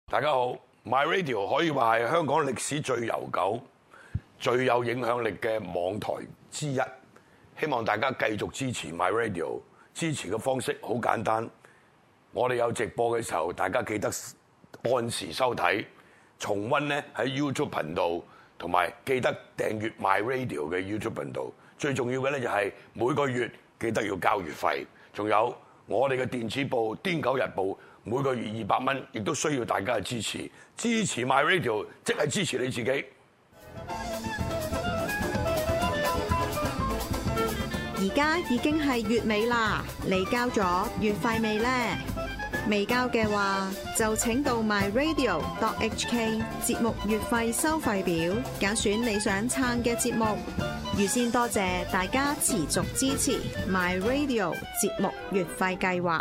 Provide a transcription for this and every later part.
大家好 ，My Radio 可以話係香港歷史最悠久、最有影響力嘅網台之一。希望大家繼續支持 My Radio， 支持嘅方式好簡單，我哋有直播嘅時候，大家記得按時收睇，重溫呢喺 YouTube 頻道，同埋記得訂閱 My Radio 嘅 YouTube 頻道。最重要嘅咧就係每個月記得要交月費，仲有我哋嘅電子報《癲狗日報》。每個月200蚊，亦都需要大家嘅支持。支持 My Radio， 即係支持你自己。 而家已經係月尾啦，你交咗月費未呢？未交嘅話，就請到 myradio.hk 節目月費收費表，揀選你想撐嘅節目。預先多謝大家持續支持 My Radio 節目月費計劃。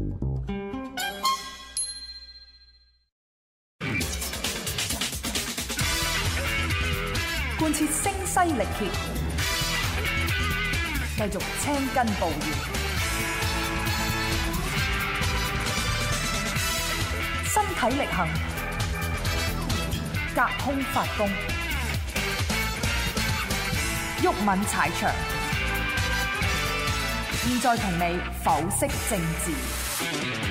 貫徹聲嘶力竭，繼續青筋暴現，身體力行，隔空發功，毓民踩場。現在同你剖析政治。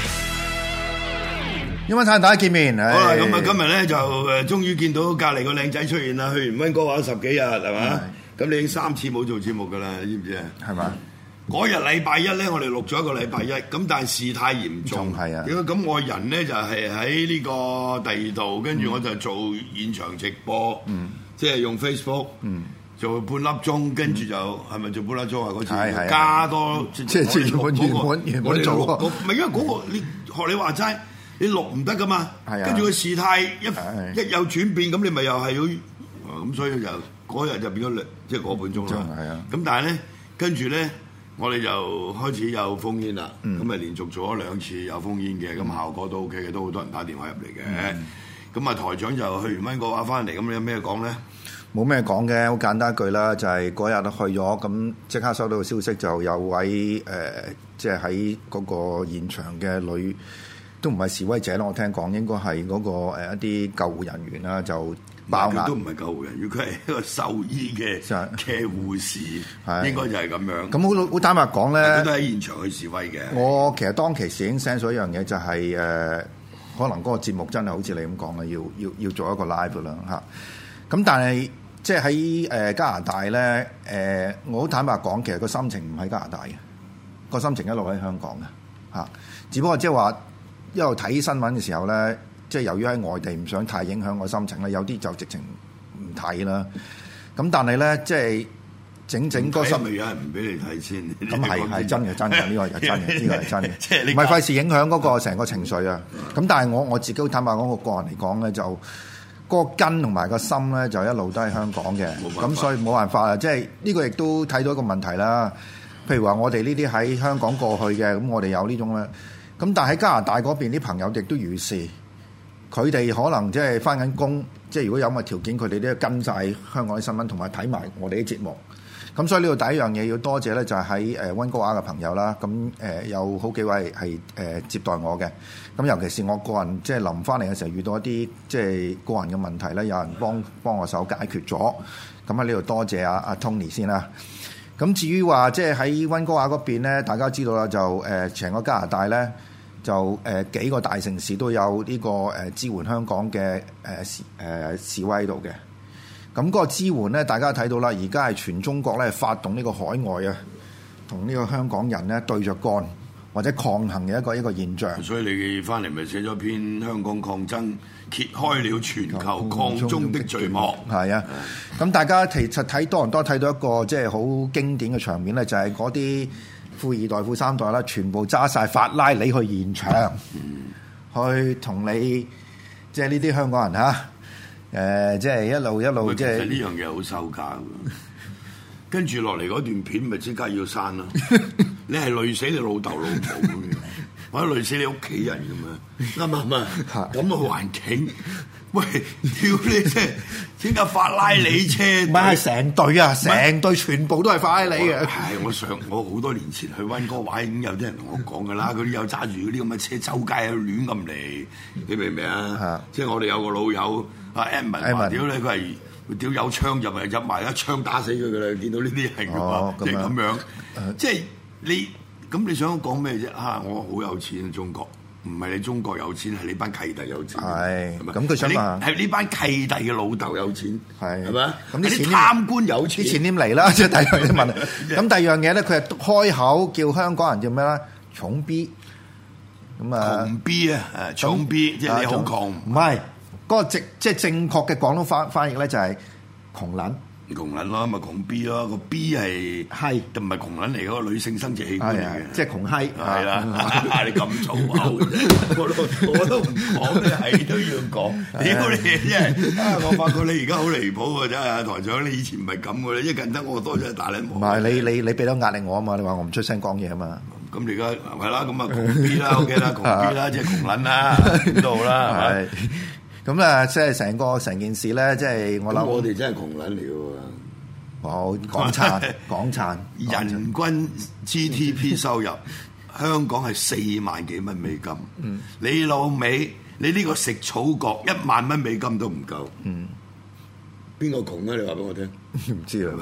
因為大家見面，好啦，咁啊，今日咧就終於見到隔離個靚仔出現啦。去完溫哥華10幾日係嘛？咁你已經3次冇做節目㗎啦，知唔知啊？係嘛？嗰日禮拜一咧，我哋錄咗一個禮拜一，咁但係事態嚴重，係啊。咁我人咧就係喺呢個第二度，跟住我就做現場直播，即係用 Facebook，做半粒鐘，跟住就係咪做半粒鐘啊？嗰次加多即係原本做，唔係因為嗰個你學你話齋。你錄唔得噶嘛？跟住個事態一有轉變，咁你咪又係要咁，所以就嗰日就變咗即係個半鐘啦。咁但係咧，跟住咧，我哋就開始有烽煙啦。咁咪連續做咗2次有烽煙嘅，咁效果都 OK 嘅，都好多人打電話入嚟嘅。咁啊，台長就去完溫哥華翻嚟，咁你有咩講咧？ 冇咩講嘅，好簡單一句啦，就係嗰日去咗，咁即刻收到個消息，就有位即係喺嗰個現場嘅女。都唔係示威者咯，我聽講應該係嗰個一啲救護人員啦，就爆眼。 都唔係救護人員，佢係一個獸醫嘅護士，應該就係咁樣。 咁好坦白講咧， 佢都喺現場去示威嘅。 我其實當其時已經 sense 咗一樣嘢，就係可能嗰個節目真係好似你咁講嘅，要做一個 live 啦嚇。咁但係即係喺加拿大咧，我好坦白講，其實個心情唔喺加拿大嘅，個心情一路喺香港嘅嚇。只不過即係話。一路睇新聞嘅時候咧，即係由於喺外地唔想太影響我心情咧，有啲就直情唔睇啦。咁但係咧，即係整個心， 咪有人唔俾你睇先。 咁係真嘅，真嘅，呢個係真嘅，呢個係真嘅。即係唔係費事影響嗰個成個情緒啊？咁但係我自己坦白講，我個人嚟講咧，就嗰個根同埋個心咧，就一路都係香港嘅。咁所以冇辦法啦。即係呢個亦都睇到一個問題啦。譬如話我哋呢啲喺香港過去嘅，咁我哋有呢種咧。咁但係喺加拿大嗰邊啲朋友亦都如是，佢哋可能即係返緊工，即係如果有咁嘅條件，佢哋都要跟晒香港啲新聞同埋睇埋我哋啲節目。咁所以呢度第一樣嘢要多謝咧，就係喺溫哥華嘅朋友啦。咁有好幾位係接待我嘅。咁尤其是我個人即係臨返嚟嘅時候遇到一啲即係個人嘅問題咧，有人幫我手解決咗。咁喺呢度多謝阿 Tony 先啦。咁至於話即係喺溫哥華嗰邊咧，大家知道啦，就成個加拿大咧。就幾個大城市都有呢個支援香港嘅示威喺度嘅，咁嗰個支援咧，大家睇到啦，而家係全中國咧發動呢個海外啊，同呢個香港人咧對着幹或者抗衡嘅一個現象。 所以你翻嚟咪寫咗篇《香港抗爭揭開了全球抗中的序幕》。 係啊，咁大家其實睇多倫多睇到一個即係好經典嘅場面咧，就係嗰啲富二代、富三代啦，全部揸晒法拉利去現場，去同你即係呢啲香港人嚇，即係一路即係。 其實呢樣嘢好收價㗎。跟住落嚟嗰段片咪即刻要刪咯。你係累死你老豆老母咁樣，或者累死你屋企人咁樣，啱唔啱？咁嘅環境， 喂，屌你啫！點解法拉利車？ 唔係成隊啊，成隊全部都係法拉利嘅。 係我好多年前去溫哥華已經有啲人同我講㗎啦，嗰啲有揸住嗰啲咁嘅車周街亂咁嚟，你明唔明啊？即係我哋有個老友阿 Edmond 話：屌你佢係屌有槍入埋一槍打死佢㗎啦！見到呢啲係即係咁樣，即係你咁你想講咩啫？我好有錢中國。唔係你中國有錢，係你班契弟有錢。係，咁佢想話係呢班契弟嘅老豆有錢，係咪？咁啲貪官有錢，啲錢點嚟啦？即係第二樣嘢問。咁第二樣嘢咧，佢係開口叫香港人叫咩咧？重 B。咁啊，窮 B 啊，重 B 即係你好窮。唔係嗰個即係正確嘅廣東翻譯咧，就係窮撚。窮撚咯，咪窮 B 咯，個 B 係就唔係窮撚嚟，嗰個女性生殖器官嚟嘅，即係窮閪。係啦，你咁粗口，我都唔講，你係都要講。屌你真係，我發覺你而家好離譜喎，真係台長，你以前唔係咁嘅咧，一近得我多咗大禮帽。唔係你俾到壓力我啊嘛，你話我唔出聲講嘢啊嘛。咁你而家係啦，咁啊窮 B 啦 ，OK 啦，窮 B 啦，即係窮撚啦，點都好啦，係咪？咁啊，即係成件事咧，即係我諗。我哋真係窮撚嚟喎！哦，港燦人均 GDP 收入，香港係4萬幾蚊美金。你老味，你呢個食草角1萬蚊美金都唔夠。邊個窮啊？你話俾我聽。唔知啊，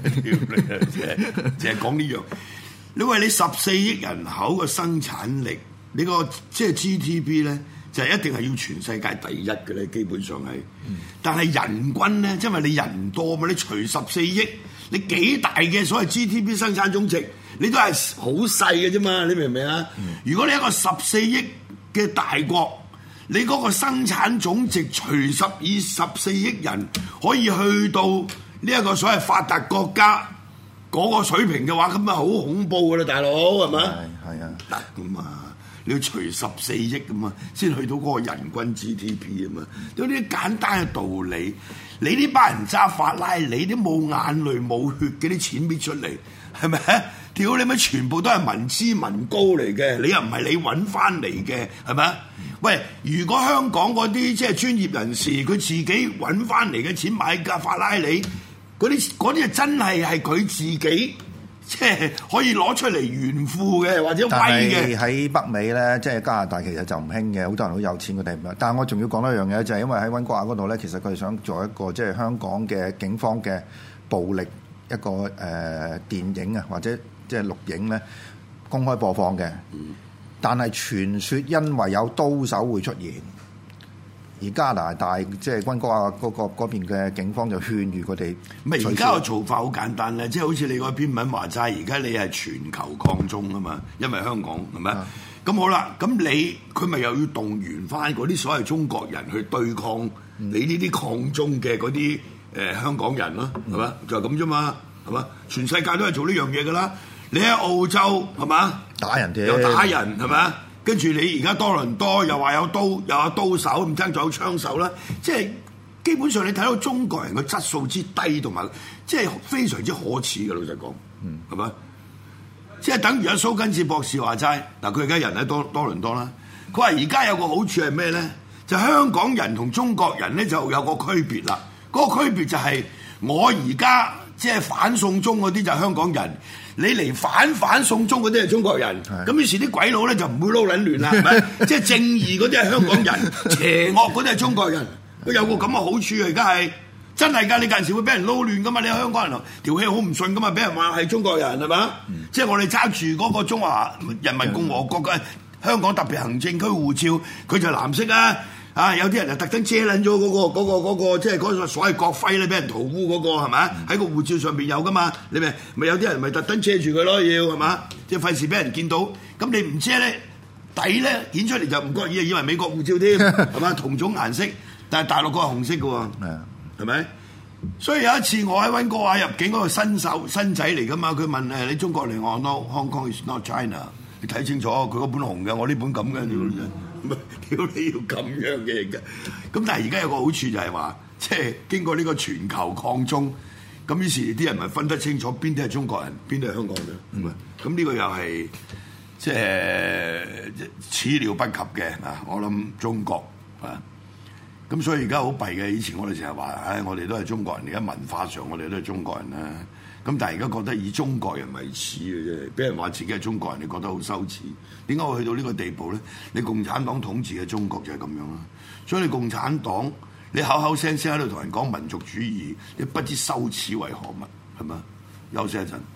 淨係講呢樣。你話你14億人口嘅生產力，你個即係 GDP 咧？就一定係要全世界第一嘅咧，基本上係。但係人均咧，因為你人多嘛，你除14億，你幾大嘅所謂 GDP 生產總值，你都係好細嘅啫嘛，你明唔明啊？如果你一個14億嘅大國，你嗰個生產總值以14億人可以去到呢一個所謂發達國家嗰個水平嘅話，咁啊好恐怖㗎啦，大佬係咪？係啊，得咁啊！你要除14億咁啊，先去到嗰個人均 GDP 啊嘛，有啲簡單嘅道理。你呢班人揸法拉利，都冇眼淚冇血嘅啲錢搣出嚟，係咪？屌你咪全部都係民脂民膏嚟嘅，你又唔係你揾翻嚟嘅，係咪？喂，如果香港嗰啲即係專業人士，佢自己揾翻嚟嘅錢買架法拉利，嗰啲就真係佢自己。即係可以攞出嚟炫富嘅，或者威嘅。喺北美咧，即係加拿大其實就唔興嘅，好多人好有錢佢哋唔係。但係我仲要講多一樣嘢，就係因為喺溫哥華嗰度咧，其實佢哋想做一個即係香港嘅警方嘅暴力一個電影啊，或者即係錄影咧公開播放嘅。但係傳說因為有刀手會出現。而加拿大即係溫哥華嗰邊嘅警方就勸喻佢哋。咪而家個做法好簡單咧，即係好似你嗰篇文話齋，而家你係全球抗中啊嘛，因為香港係咪？咁好啦，咁佢咪又要動員翻嗰啲所謂中國人去對抗你呢啲抗中嘅嗰啲香港人咯，係嘛？就係咁啫嘛，係嘛？全世界都係做呢樣嘢噶啦。你喺澳洲係嘛？打人哋，又打人係嘛？跟住你而家多倫多又話有刀，又有刀手，唔爭仲有槍手啦。即係基本上你睇到中國人嘅質素之低，同埋即係非常之可恥嘅。老實講，係咪？即係等於阿蘇根治博士話齋，嗱佢而家人喺多倫多啦。佢話而家有個好處係咩咧？就香港人同中國人咧就有個區別啦。嗰個區別就係我而家即係反送中嗰啲就係香港人。你嚟反送中嗰啲係中國人，咁於是啲鬼佬咧就唔會撈撚亂啦，係咪？即係正義嗰啲係香港人，邪惡嗰啲係中國人。佢有個咁嘅好處啊！而家係真係㗎，你近時會俾人撈亂㗎嘛？你香港人條氣好唔順㗎嘛？俾人話係中國人係嘛？即係我哋揸住嗰個中華人民共和國嘅香港特別行政區護照，佢就藍色啊！啊！有啲人就特登遮撚咗嗰個，即係嗰個所謂國徽咧，俾人塗污嗰個係咪？喺個護照上邊有噶嘛？你咪有啲人咪特登遮住佢咯，要係嘛？即係費事俾人見到。咁你唔遮咧，底咧顯出嚟就唔覺意，以為美國護照添係嘛？同種顏色，但係大陸嗰個紅色嘅喎，係咪？所以有一次我喺溫哥華入境嗰個新仔嚟噶嘛，佢問你中國嚟，我 no Hong Kong is not China， 你睇清楚佢嗰本紅嘅，我呢本咁嘅。屌你要咁樣嘅，咁但係而家有個好處就係話，即係經過呢個全球抗中，咁於是啲人咪分得清楚邊啲係中國人，邊啲係香港人。咁呢個又係即係始料不及嘅啊！我諗中國啊， 咁所以而家好弊嘅，以前我哋成日話，我哋都係中國人，而家文化上我哋都係中國人啦。咁但係而家覺得以中國人為恥嘅啫，俾人話自己係中國人，你覺得好羞恥。點解會去到呢個地步咧？你共產黨統治嘅中國就係咁樣啦。所以你共產黨，你口口聲聲喺度同人講民族主義，你不知羞恥為何物，係咪？休息一陣。